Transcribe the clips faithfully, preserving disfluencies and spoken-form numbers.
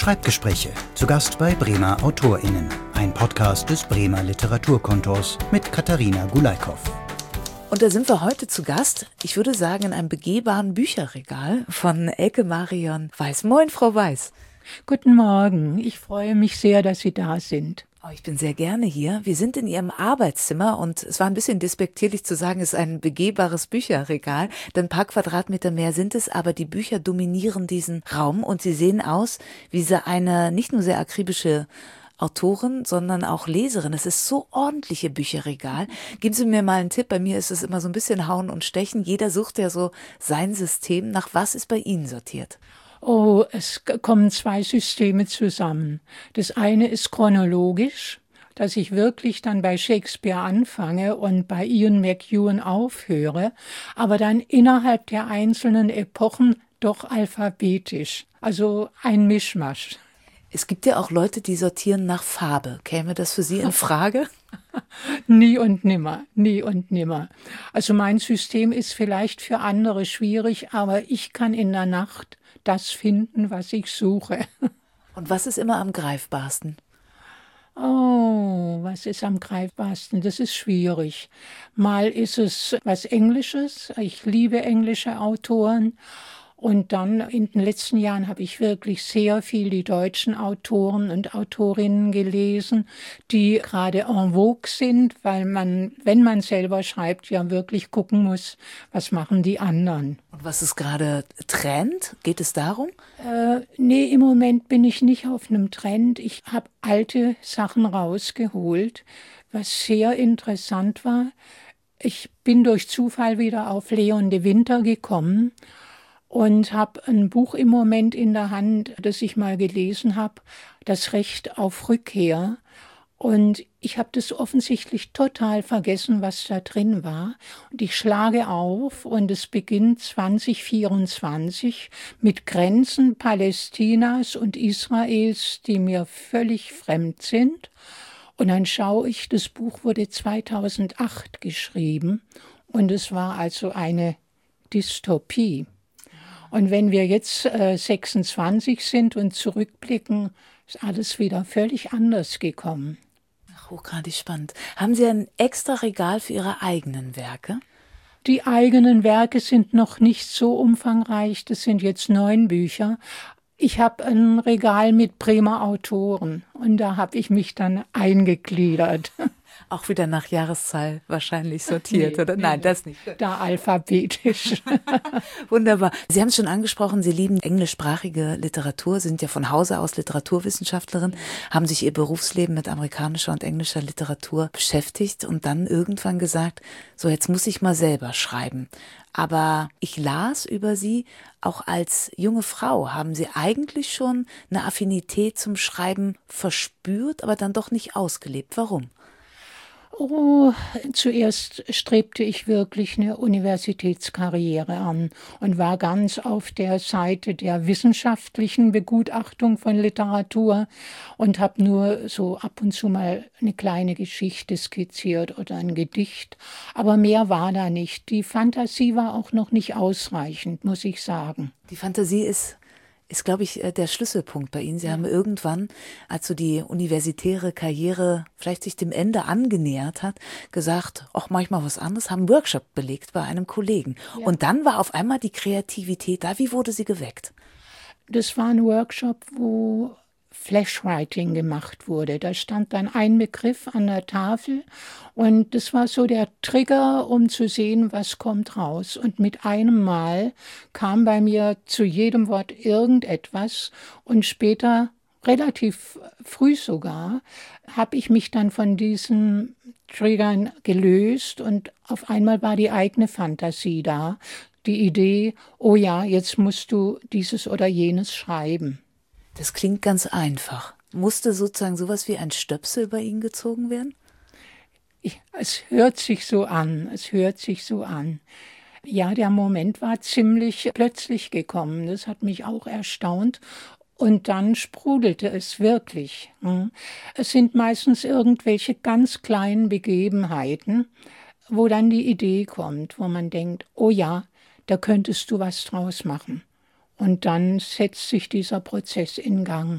Schreibgespräche, zu Gast bei Bremer AutorInnen. Ein Podcast des Bremer Literaturkontors mit Katharina Gulaikow. Und da sind wir heute zu Gast, ich würde sagen, in einem begehbaren Bücherregal von Elke Marion Weiß. Moin, Frau Weiß. Guten Morgen, ich freue mich sehr, dass Sie da sind. Oh, ich bin sehr gerne hier. Wir sind in Ihrem Arbeitszimmer und es war ein bisschen despektierlich zu sagen, es ist ein begehbares Bücherregal, denn ein paar Quadratmeter mehr sind es, aber die Bücher dominieren diesen Raum und sie sehen aus wie so eine nicht nur sehr akribische Autorin, sondern auch Leserin. Es ist so ordentliche Bücherregal. Geben Sie mir mal einen Tipp. Bei mir ist es immer so ein bisschen Hauen und Stechen. Jeder sucht ja so sein System. Nach was ist bei Ihnen sortiert? Oh, es kommen zwei Systeme zusammen. Das eine ist chronologisch, dass ich wirklich dann bei Shakespeare anfange und bei Ian McEwan aufhöre, aber dann innerhalb der einzelnen Epochen doch alphabetisch. Also ein Mischmasch. Es gibt ja auch Leute, die sortieren nach Farbe. Käme das für Sie in Frage? Nie und nimmer, nie und nimmer. Also mein System ist vielleicht für andere schwierig, aber ich kann in der Nacht das finden, was ich suche. Und was ist immer am greifbarsten? Oh, was ist am greifbarsten? Das ist schwierig. Mal ist es was Englisches. Ich liebe englische Autoren. Und dann in den letzten Jahren habe ich wirklich sehr viel die deutschen Autoren und Autorinnen gelesen, die gerade en vogue sind, weil man, wenn man selber schreibt, ja wirklich gucken muss, was machen die anderen. Und was ist gerade Trend? Geht es darum? Äh, nee, im Moment bin ich nicht auf einem Trend. Ich habe alte Sachen rausgeholt, was sehr interessant war. Ich bin durch Zufall wieder auf Leon de Winter gekommen und habe ein Buch im Moment in der Hand, das ich mal gelesen habe, Das Recht auf Rückkehr. Und ich habe das offensichtlich total vergessen, was da drin war. Und ich schlage auf und es beginnt zwanzig vierundzwanzig mit Grenzen Palästinas und Israels, die mir völlig fremd sind. Und dann schaue ich, das Buch wurde zweitausendacht geschrieben und es war also eine Dystopie. Und wenn wir jetzt äh, sechsundzwanzig sind und zurückblicken, ist alles wieder völlig anders gekommen. Ach, hochgradig spannend. Haben Sie ein extra Regal für Ihre eigenen Werke? Die eigenen Werke sind noch nicht so umfangreich. Das sind jetzt neun Bücher. Ich habe ein Regal mit Bremer Autoren und da habe ich mich dann eingegliedert. Auch wieder nach Jahreszahl wahrscheinlich sortiert, nee, oder? Nee, Nein, das nicht. Da alphabetisch. Wunderbar. Sie haben es schon angesprochen, Sie lieben englischsprachige Literatur, sind ja von Hause aus Literaturwissenschaftlerin, haben sich Ihr Berufsleben mit amerikanischer und englischer Literatur beschäftigt und dann irgendwann gesagt, so jetzt muss ich mal selber schreiben. Aber ich las über Sie, auch als junge Frau haben Sie eigentlich schon eine Affinität zum Schreiben verspürt, aber dann doch nicht ausgelebt. Warum? Oh, zuerst strebte ich wirklich eine Universitätskarriere an und war ganz auf der Seite der wissenschaftlichen Begutachtung von Literatur und habe nur so ab und zu mal eine kleine Geschichte skizziert oder ein Gedicht. Aber mehr war da nicht. Die Fantasie war auch noch nicht ausreichend, muss ich sagen. Die Fantasie ist... ist, glaube ich, der Schlüsselpunkt bei Ihnen. Sie ja. haben irgendwann, als so die universitäre Karriere vielleicht sich dem Ende angenähert hat, gesagt, ach, mach ich mal was anderes, haben einen Workshop belegt bei einem Kollegen. Ja. Und dann war auf einmal die Kreativität da. Wie wurde sie geweckt? Das war ein Workshop, wo Flashwriting gemacht wurde. Da stand dann ein Begriff an der Tafel und das war so der Trigger, um zu sehen, was kommt raus. Und mit einem Mal kam bei mir zu jedem Wort irgendetwas und später, relativ früh sogar, habe ich mich dann von diesen Triggern gelöst und auf einmal war die eigene Fantasie da. Die Idee, oh ja, jetzt musst du dieses oder jenes schreiben. Das klingt ganz einfach. Musste sozusagen sowas wie ein Stöpsel bei Ihnen gezogen werden? Ich, es hört sich so an, es hört sich so an. Ja, der Moment war ziemlich plötzlich gekommen. Das hat mich auch erstaunt. Und dann sprudelte es wirklich. Es sind meistens irgendwelche ganz kleinen Begebenheiten, wo dann die Idee kommt, wo man denkt, oh ja, da könntest du was draus machen. Und dann setzt sich dieser Prozess in Gang.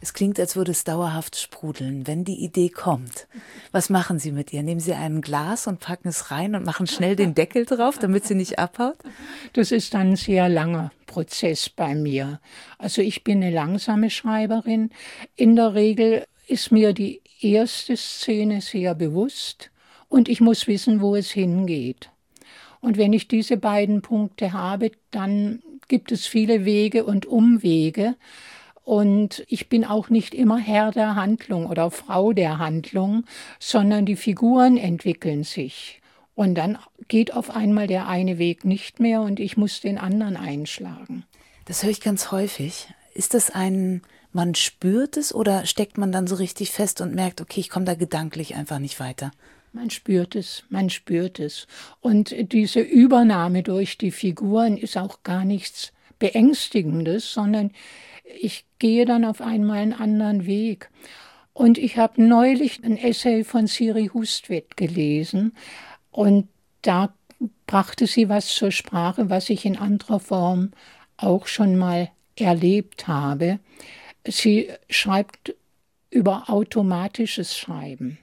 Es klingt, als würde es dauerhaft sprudeln, wenn die Idee kommt. Was machen Sie mit ihr? Nehmen Sie ein Glas und packen es rein und machen schnell den Deckel drauf, damit sie nicht abhaut? Das ist dann ein sehr langer Prozess bei mir. Also ich bin eine langsame Schreiberin. In der Regel ist mir die erste Szene sehr bewusst und ich muss wissen, wo es hingeht. Und wenn ich diese beiden Punkte habe, dann gibt es viele Wege und Umwege. Und ich bin auch nicht immer Herr der Handlung oder Frau der Handlung, sondern die Figuren entwickeln sich. Und dann geht auf einmal der eine Weg nicht mehr und ich muss den anderen einschlagen. Das höre ich ganz häufig. Ist das ein, man spürt es oder steckt man dann so richtig fest und merkt, okay, ich komme da gedanklich einfach nicht weiter? Man spürt es, man spürt es. Und diese Übernahme durch die Figuren ist auch gar nichts Beängstigendes, sondern ich gehe dann auf einmal einen anderen Weg. Und ich habe neulich ein Essay von Siri Hustvedt gelesen und da brachte sie was zur Sprache, was ich in anderer Form auch schon mal erlebt habe. Sie schreibt über automatisches Schreiben.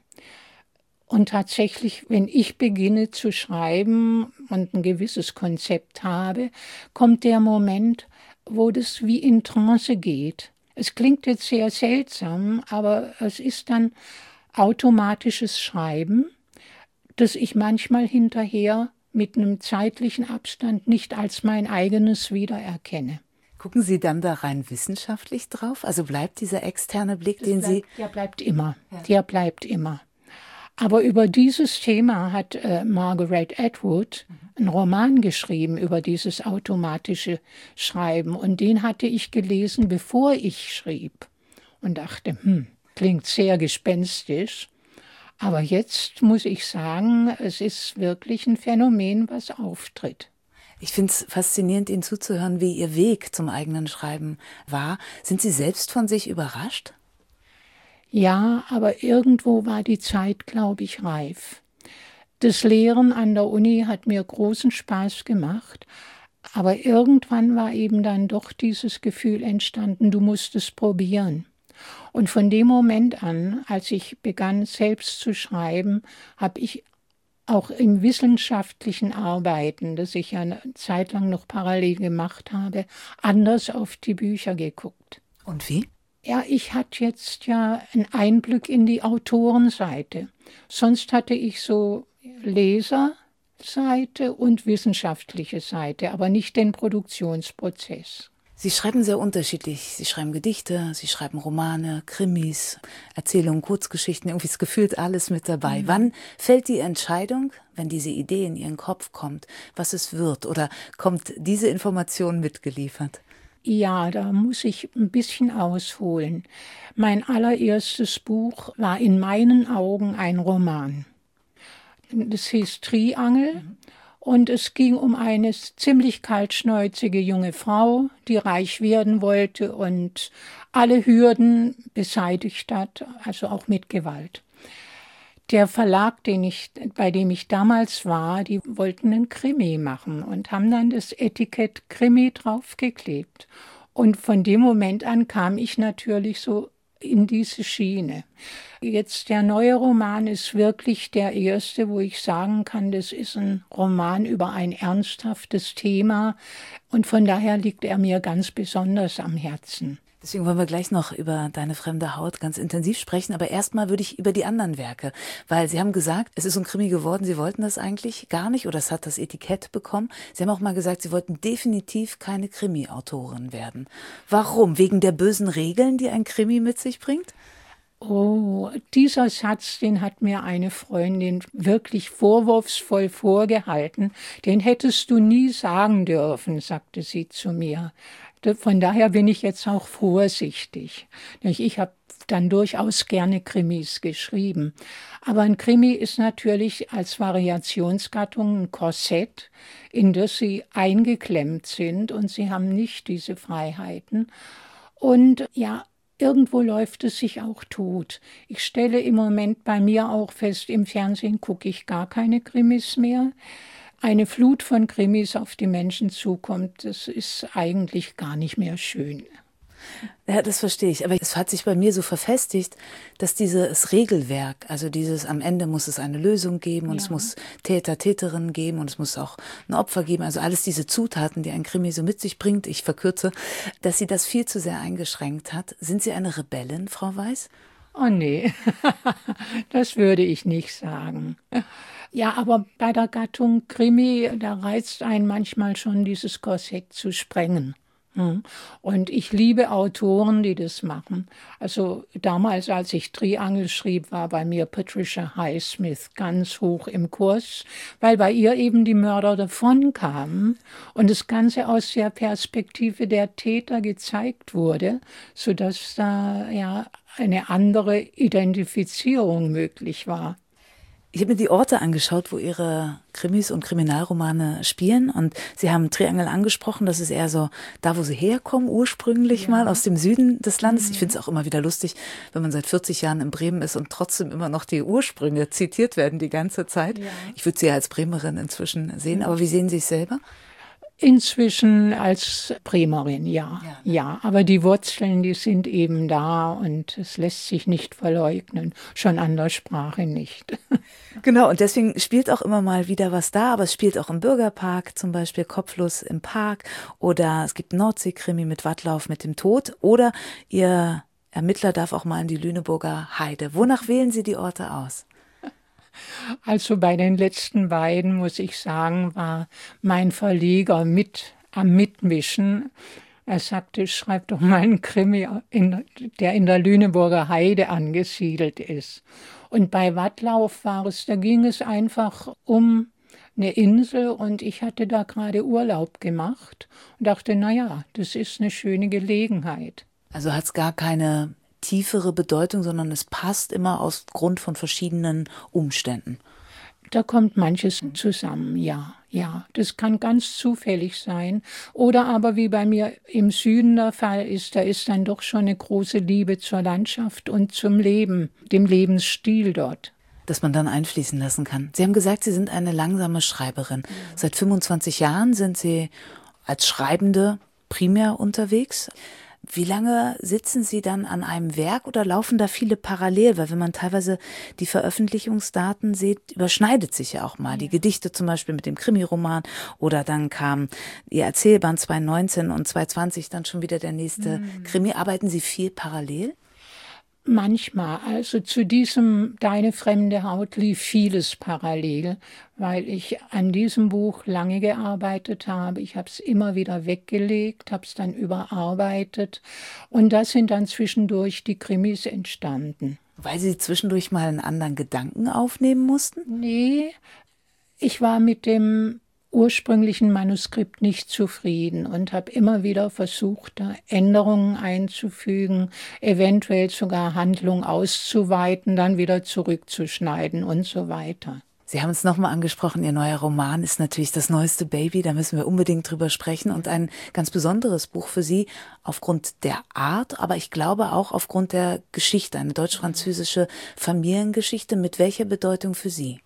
Und tatsächlich, wenn ich beginne zu schreiben und ein gewisses Konzept habe, kommt der Moment, wo das wie in Trance geht. Es klingt jetzt sehr seltsam, aber es ist dann automatisches Schreiben, das ich manchmal hinterher mit einem zeitlichen Abstand nicht als mein eigenes wiedererkenne. Gucken Sie dann da rein wissenschaftlich drauf? Also bleibt dieser externe Blick, Das den bleibt, Sie... Der bleibt immer, Ja. der bleibt immer. Aber über dieses Thema hat äh, Margaret Atwood einen Roman geschrieben, über dieses automatische Schreiben. Und den hatte ich gelesen, bevor ich schrieb. Und dachte, hm, klingt sehr gespenstisch. Aber jetzt muss ich sagen, es ist wirklich ein Phänomen, was auftritt. Ich finde es faszinierend, Ihnen zuzuhören, wie Ihr Weg zum eigenen Schreiben war. Sind Sie selbst von sich überrascht? Ja, aber irgendwo war die Zeit, glaube ich, reif. Das Lehren an der Uni hat mir großen Spaß gemacht, aber irgendwann war eben dann doch dieses Gefühl entstanden, du musst es probieren. Und von dem Moment an, als ich begann, selbst zu schreiben, habe ich auch im wissenschaftlichen Arbeiten, das ich ja eine Zeit lang noch parallel gemacht habe, anders auf die Bücher geguckt. Und wie? Ja, ich hatte jetzt ja einen Einblick in die Autorenseite. Sonst hatte ich so Leserseite und wissenschaftliche Seite, aber nicht den Produktionsprozess. Sie schreiben sehr unterschiedlich. Sie schreiben Gedichte, Sie schreiben Romane, Krimis, Erzählungen, Kurzgeschichten, irgendwie ist gefühlt alles mit dabei. Mhm. Wann fällt die Entscheidung, wenn diese Idee in Ihren Kopf kommt, was es wird? Oder kommt diese Information mitgeliefert? Ja, da muss ich ein bisschen ausholen. Mein allererstes Buch war in meinen Augen ein Roman. Das hieß Triangel. Mhm. Und es ging um eine ziemlich kaltschnäuzige junge Frau, die reich werden wollte und alle Hürden beseitigt hat, also auch mit Gewalt. Der Verlag, den ich, bei dem ich damals war, die wollten einen Krimi machen und haben dann das Etikett Krimi draufgeklebt. Und von dem Moment an kam ich natürlich so in diese Schiene. Jetzt der neue Roman ist wirklich der erste, wo ich sagen kann, das ist ein Roman über ein ernsthaftes Thema und von daher liegt er mir ganz besonders am Herzen. Deswegen wollen wir gleich noch über Deine fremde Haut ganz intensiv sprechen, aber erstmal würde ich über die anderen Werke, weil Sie haben gesagt, es ist ein Krimi geworden, Sie wollten das eigentlich gar nicht oder es hat das Etikett bekommen. Sie haben auch mal gesagt, Sie wollten definitiv keine Krimi-Autorin werden. Warum? Wegen der bösen Regeln, die ein Krimi mit sich bringt? Oh, dieser Satz, den hat mir eine Freundin wirklich vorwurfsvoll vorgehalten. Den hättest du nie sagen dürfen, sagte sie zu mir. Von daher bin ich jetzt auch vorsichtig. Ich habe dann durchaus gerne Krimis geschrieben. Aber ein Krimi ist natürlich als Variationsgattung ein Korsett, in das sie eingeklemmt sind und sie haben nicht diese Freiheiten. Und ja, irgendwo läuft es sich auch tot. Ich stelle im Moment bei mir auch fest, im Fernsehen gucke ich gar keine Krimis mehr. Eine Flut von Krimis auf die Menschen zukommt, das ist eigentlich gar nicht mehr schön. Ja, das verstehe ich. Aber es hat sich bei mir so verfestigt, dass dieses Regelwerk, also dieses am Ende muss es eine Lösung geben und ja. es muss Täter, Täterinnen geben und es muss auch ein Opfer geben. Also alles diese Zutaten, die ein Krimi so mit sich bringt, ich verkürze, dass sie das viel zu sehr eingeschränkt hat. Sind Sie eine Rebellin, Frau Weiß? Oh nee, das würde ich nicht sagen. Ja, aber bei der Gattung Krimi, da reizt einen manchmal schon, dieses Korsett zu sprengen. Und ich liebe Autoren, die das machen. Also damals, als ich Triangel schrieb, war bei mir Patricia Highsmith ganz hoch im Kurs, weil bei ihr eben die Mörder davonkamen und das Ganze aus der Perspektive der Täter gezeigt wurde, sodass da ja eine andere Identifizierung möglich war. Ich habe mir die Orte angeschaut, wo Ihre Krimis und Kriminalromane spielen und Sie haben Triangel angesprochen, das ist eher so da, wo Sie herkommen, ursprünglich ja. mal aus dem Süden des Landes. Mhm. Ich finde es auch immer wieder lustig, wenn man seit vierzig Jahren in Bremen ist und trotzdem immer noch die Ursprünge zitiert werden die ganze Zeit. Ja. Ich würde Sie ja als Bremerin inzwischen sehen, aber wie sehen Sie sich selber? Inzwischen als Bremerin, ja. ja. Ja, aber die Wurzeln, die sind eben da und es lässt sich nicht verleugnen, schon an der Sprache nicht. Genau, und deswegen spielt auch immer mal wieder was da, aber es spielt auch im Bürgerpark, zum Beispiel Kopflos im Park oder es gibt Nordsee-Krimi mit Wattlauf mit dem Tod oder Ihr Ermittler darf auch mal in die Lüneburger Heide. Wonach wählen Sie die Orte aus? Also bei den letzten beiden, muss ich sagen, war mein Verleger mit am Mitmischen. Er sagte, schreib doch mal einen Krimi, in, der in der Lüneburger Heide angesiedelt ist. Und bei Wattlauf war es, da ging es einfach um eine Insel und ich hatte da gerade Urlaub gemacht und dachte, naja, das ist eine schöne Gelegenheit. Also hat es gar keine tiefere Bedeutung, sondern es passt immer aus Grund von verschiedenen Umständen. Da kommt manches zusammen, ja, ja. Das kann ganz zufällig sein. Oder aber wie bei mir im Süden der Fall ist, da ist dann doch schon eine große Liebe zur Landschaft und zum Leben, dem Lebensstil dort. Dass man dann einfließen lassen kann. Sie haben gesagt, Sie sind eine langsame Schreiberin. Ja. Seit fünfundzwanzig Jahren sind Sie als Schreibende primär unterwegs. Wie lange sitzen Sie dann an einem Werk oder laufen da viele parallel? Weil wenn man teilweise die Veröffentlichungsdaten sieht, überschneidet sich ja auch mal. Die Gedichte zum Beispiel mit dem Krimiroman oder dann kam Ihr Erzählband zwanzig neunzehn und zwanzig zwanzig dann schon wieder der nächste mhm. Krimi. Arbeiten Sie viel parallel? Manchmal, also zu diesem Deine fremde Haut lief vieles parallel, weil ich an diesem Buch lange gearbeitet habe. Ich habe es immer wieder weggelegt, habe es dann überarbeitet und da sind dann zwischendurch die Krimis entstanden. Weil Sie zwischendurch mal einen anderen Gedanken aufnehmen mussten? Nee, ich war mit dem ursprünglichen Manuskript nicht zufrieden und habe immer wieder versucht, da Änderungen einzufügen, eventuell sogar Handlung auszuweiten, dann wieder zurückzuschneiden und so weiter. Sie haben es nochmal angesprochen, Ihr neuer Roman ist natürlich das neueste Baby, da müssen wir unbedingt drüber sprechen und ein ganz besonderes Buch für Sie aufgrund der Art, aber ich glaube auch aufgrund der Geschichte, eine deutsch-französische Familiengeschichte. Mit welcher Bedeutung für Sie?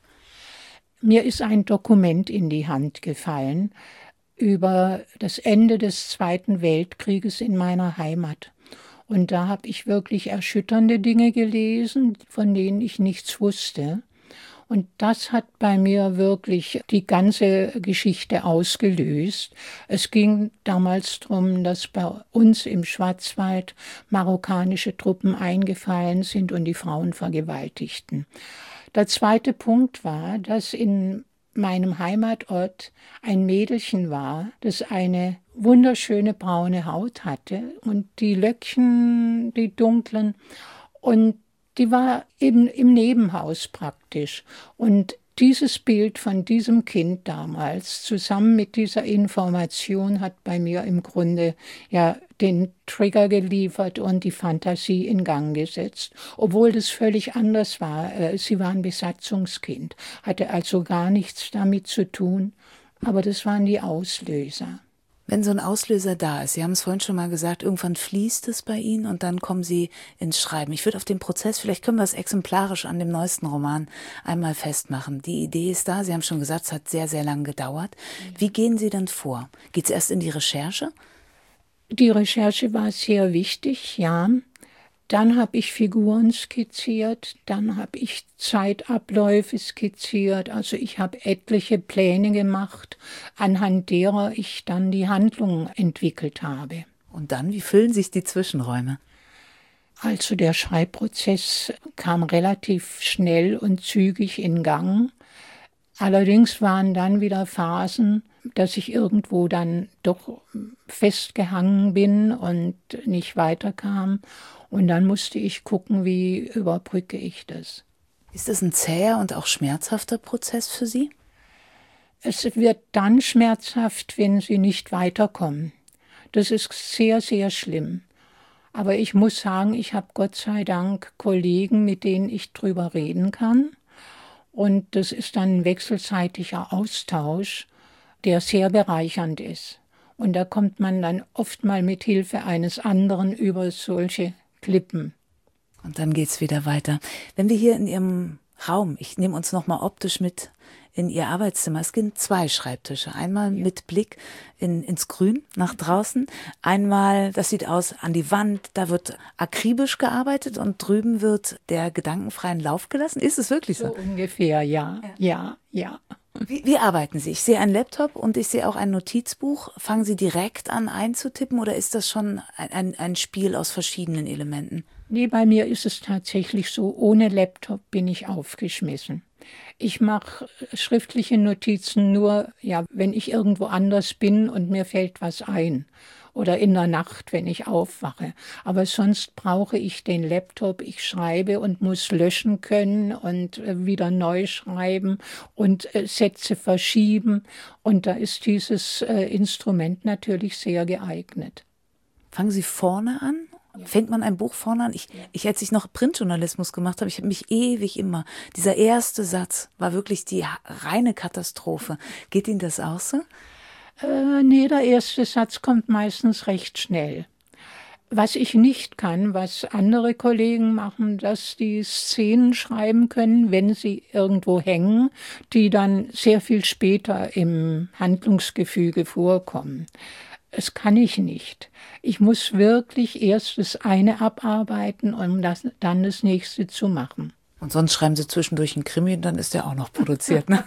Mir ist ein Dokument in die Hand gefallen über das Ende des Zweiten Weltkrieges in meiner Heimat. Und da habe ich wirklich erschütternde Dinge gelesen, von denen ich nichts wusste. Und das hat bei mir wirklich die ganze Geschichte ausgelöst. Es ging damals darum, dass bei uns im Schwarzwald marokkanische Truppen eingefallen sind und die Frauen vergewaltigten. Der zweite Punkt war, dass in meinem Heimatort ein Mädelchen war, das eine wunderschöne braune Haut hatte und die Löckchen, die dunklen, und die war eben im Nebenhaus praktisch. Und dieses Bild von diesem Kind damals zusammen mit dieser Information hat bei mir im Grunde ja den Trigger geliefert und die Fantasie in Gang gesetzt, obwohl das völlig anders war. Sie war ein Besatzungskind, hatte also gar nichts damit zu tun, aber das waren die Auslöser. Wenn so ein Auslöser da ist, Sie haben es vorhin schon mal gesagt, irgendwann fließt es bei Ihnen und dann kommen Sie ins Schreiben. Ich würde auf den Prozess, vielleicht können wir es exemplarisch an dem neuesten Roman einmal festmachen. Die Idee ist da, Sie haben schon gesagt, es hat sehr, sehr lange gedauert. Wie gehen Sie denn vor? Geht es erst in die Recherche? Die Recherche war sehr wichtig, ja. Dann habe ich Figuren skizziert, dann habe ich Zeitabläufe skizziert. Also ich habe etliche Pläne gemacht, anhand derer ich dann die Handlung entwickelt habe. Und dann, wie füllen sich die Zwischenräume? Also der Schreibprozess kam relativ schnell und zügig in Gang. Allerdings waren dann wieder Phasen, dass ich irgendwo dann doch festgehangen bin und nicht weiterkam. Und dann musste ich gucken, wie überbrücke ich das. Ist das ein zäher und auch schmerzhafter Prozess für Sie? Es wird dann schmerzhaft, wenn Sie nicht weiterkommen. Das ist sehr, sehr schlimm. Aber ich muss sagen, ich habe Gott sei Dank Kollegen, mit denen ich drüber reden kann. Und das ist dann ein wechselseitiger Austausch, der sehr bereichernd ist. Und da kommt man dann oft mal mit Hilfe eines anderen über solche Klippen. Und dann geht's wieder weiter. Wenn wir hier in Ihrem Raum, ich nehme uns noch mal optisch mit in Ihr Arbeitszimmer. Es gibt zwei Schreibtische. Einmal ja. mit Blick in, ins Grün nach draußen. Einmal, das sieht aus an die Wand, da wird akribisch gearbeitet und drüben wird der gedankenfreien Lauf gelassen. Ist es wirklich so? So ungefähr, ja, ja, ja. ja. Wie, wie arbeiten Sie? Ich sehe einen Laptop und ich sehe auch ein Notizbuch. Fangen Sie direkt an einzutippen oder ist das schon ein, ein, ein Spiel aus verschiedenen Elementen? Nee, bei mir ist es tatsächlich so, ohne Laptop bin ich aufgeschmissen. Ich mache schriftliche Notizen nur, ja, wenn ich irgendwo anders bin und mir fällt was ein. Oder in der Nacht, wenn ich aufwache. Aber sonst brauche ich den Laptop. Ich schreibe und muss löschen können und wieder neu schreiben und Sätze verschieben. Und da ist dieses Instrument natürlich sehr geeignet. Fangen Sie vorne an? Ja. Fängt man ein Buch vorne an? Ich, ja. ich als ich noch Printjournalismus gemacht habe, ich habe mich ewig immer, dieser erste Satz war wirklich die reine Katastrophe. Geht Ihnen das auch so? Äh, nee, der erste Satz kommt meistens recht schnell. Was ich nicht kann, was andere Kollegen machen, dass die Szenen schreiben können, wenn sie irgendwo hängen, die dann sehr viel später im Handlungsgefüge vorkommen. Das kann ich nicht. Ich muss wirklich erst das eine abarbeiten, um das, dann das nächste zu machen. Und sonst schreiben Sie zwischendurch einen Krimi und dann ist der auch noch produziert. Ne?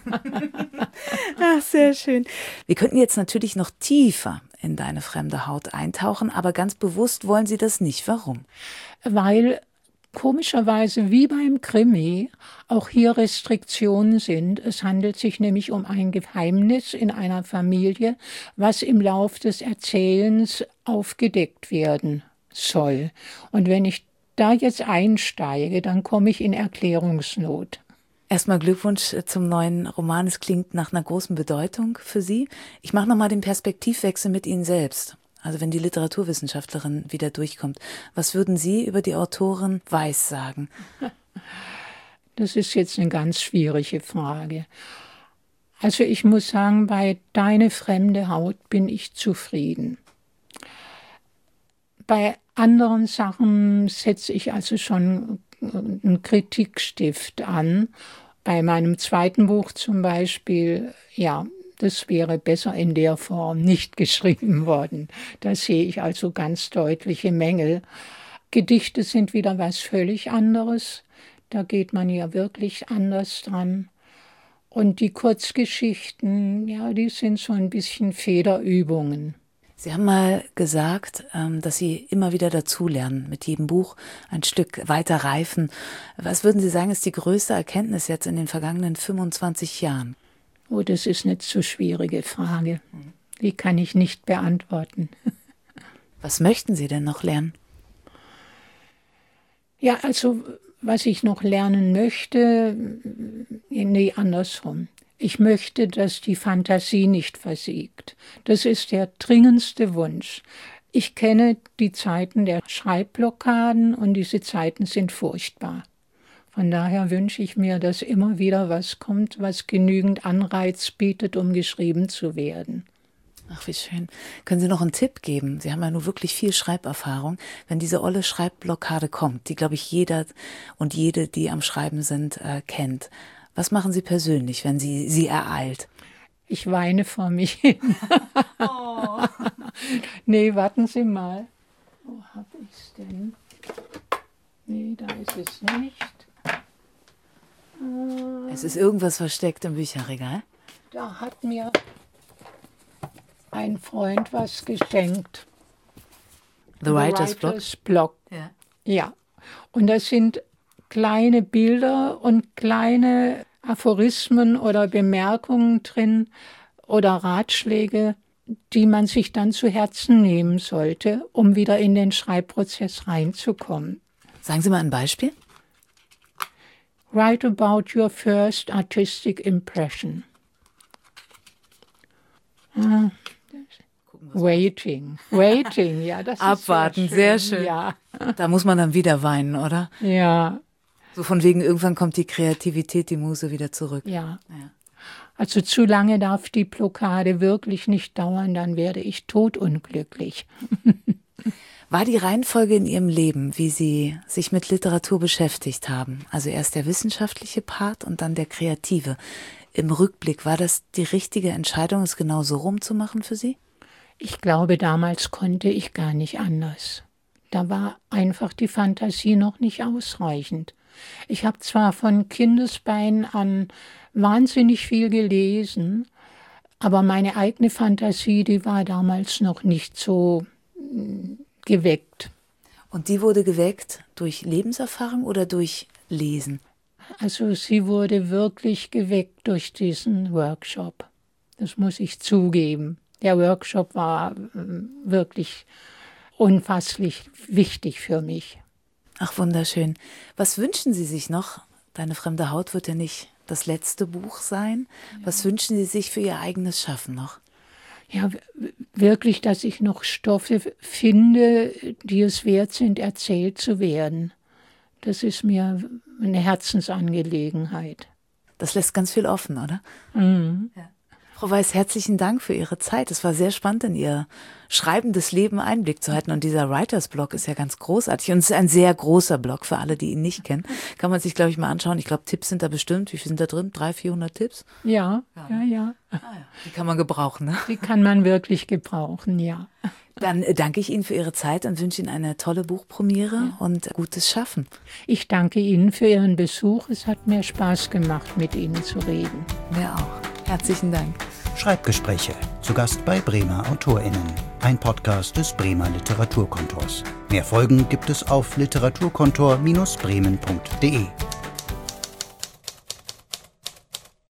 Ach, sehr schön. Wir könnten jetzt natürlich noch tiefer in deine fremde Haut eintauchen, aber ganz bewusst wollen Sie das nicht. Warum? Weil komischerweise wie beim Krimi auch hier Restriktionen sind. Es handelt sich nämlich um ein Geheimnis in einer Familie, was im Lauf des Erzählens aufgedeckt werden soll. Und wenn ich da jetzt einsteige, dann komme ich in Erklärungsnot. Erstmal Glückwunsch zum neuen Roman. Es klingt nach einer großen Bedeutung für Sie. Ich mache nochmal den Perspektivwechsel mit Ihnen selbst. Also wenn die Literaturwissenschaftlerin wieder durchkommt. Was würden Sie über die Autorin Weiß sagen? Das ist jetzt eine ganz schwierige Frage. Also ich muss sagen, bei Deine fremde Haut bin ich zufrieden. Bei anderen Sachen setze ich also schon einen Kritikstift an. Bei meinem zweiten Buch zum Beispiel, ja, das wäre besser in der Form nicht geschrieben worden. Da sehe ich also ganz deutliche Mängel. Gedichte sind wieder was völlig anderes. Da geht man ja wirklich anders dran. Und die Kurzgeschichten, ja, die sind so ein bisschen Federübungen. Sie haben mal gesagt, dass Sie immer wieder dazulernen, mit jedem Buch ein Stück weiter reifen. Was würden Sie sagen, ist die größte Erkenntnis jetzt in den vergangenen fünfundzwanzig Jahren? Oh, das ist eine zu schwierige Frage. Die kann ich nicht beantworten. Was möchten Sie denn noch lernen? Ja, also was ich noch lernen möchte, nee, andersrum. Ich möchte, dass die Fantasie nicht versiegt. Das ist der dringendste Wunsch. Ich kenne die Zeiten der Schreibblockaden und diese Zeiten sind furchtbar. Von daher wünsche ich mir, dass immer wieder was kommt, was genügend Anreiz bietet, um geschrieben zu werden. Ach, wie schön. Können Sie noch einen Tipp geben? Sie haben ja nur wirklich viel Schreiberfahrung. Wenn diese olle Schreibblockade kommt, die, glaube ich, jeder und jede, die am Schreiben sind, äh, kennt. Was machen Sie persönlich, wenn sie sie ereilt? Ich weine vor mich hin. Oh. Oh. Nee, warten Sie mal. Wo habe ich es denn? Nee, da ist es nicht. Äh, Es ist irgendwas versteckt im Bücherregal. Da hat mir ein Freund was geschenkt. The Writer's Block. Writer's Block. Ja. Ja. Und das sind kleine Bilder und kleine Aphorismen oder Bemerkungen drin oder Ratschläge, die man sich dann zu Herzen nehmen sollte, um wieder in den Schreibprozess reinzukommen. Sagen Sie mal ein Beispiel. Write about your first artistic impression. Ah, Waiting, waiting, ja, das Abwarten, ist sehr sehr schön. schön. Ja. Da muss man dann wieder weinen, oder? Ja, So von wegen, irgendwann kommt die Kreativität, die Muse wieder zurück. ja. Ja. Also zu lange darf die Blockade wirklich nicht dauern, dann werde ich todunglücklich. War die Reihenfolge in Ihrem Leben, wie Sie sich mit Literatur beschäftigt haben, also erst der wissenschaftliche Part und dann der kreative, im Rückblick, war das die richtige Entscheidung, es genau so rumzumachen für Sie? Ich glaube, damals konnte ich gar nicht anders. Da war einfach die Fantasie noch nicht ausreichend. Ich habe zwar von Kindesbeinen an wahnsinnig viel gelesen, aber meine eigene Fantasie, die war damals noch nicht so geweckt. Und die wurde geweckt durch Lebenserfahrung oder durch Lesen? Also sie wurde wirklich geweckt durch diesen Workshop. Das muss ich zugeben. Der Workshop war wirklich unfasslich wichtig für mich. Ach, wunderschön. Was wünschen Sie sich noch? Deine fremde Haut wird ja nicht das letzte Buch sein. Ja. Was wünschen Sie sich für Ihr eigenes Schaffen noch? Ja, wirklich, dass ich noch Stoffe finde, die es wert sind, erzählt zu werden. Das ist mir eine Herzensangelegenheit. Das lässt ganz viel offen, oder? Mhm. Ja. Frau Weiß, herzlichen Dank für Ihre Zeit. Es war sehr spannend, in Ihr schreibendes Leben Einblick zu halten. Und dieser Writers Block ist ja ganz großartig. Und es ist ein sehr großer Block für alle, die ihn nicht kennen. Kann man sich, glaube ich, mal anschauen. Ich glaube, Tipps sind da bestimmt. Wie viel sind da drin? Dreihundert, vierhundert Tipps? Ja, ja, ja. ja. Ah, ja. Die kann man gebrauchen, ne? Die kann man wirklich gebrauchen, ja. Dann danke ich Ihnen für Ihre Zeit und wünsche Ihnen eine tolle Buchpremiere ja. und gutes Schaffen. Ich danke Ihnen für Ihren Besuch. Es hat mir Spaß gemacht, mit Ihnen zu reden. Mir auch. Herzlichen Dank. Schreibgespräche. Zu Gast bei Bremer AutorInnen. Ein Podcast des Bremer Literaturkontors. Mehr Folgen gibt es auf literaturkontor Bindestrich bremen punkt de.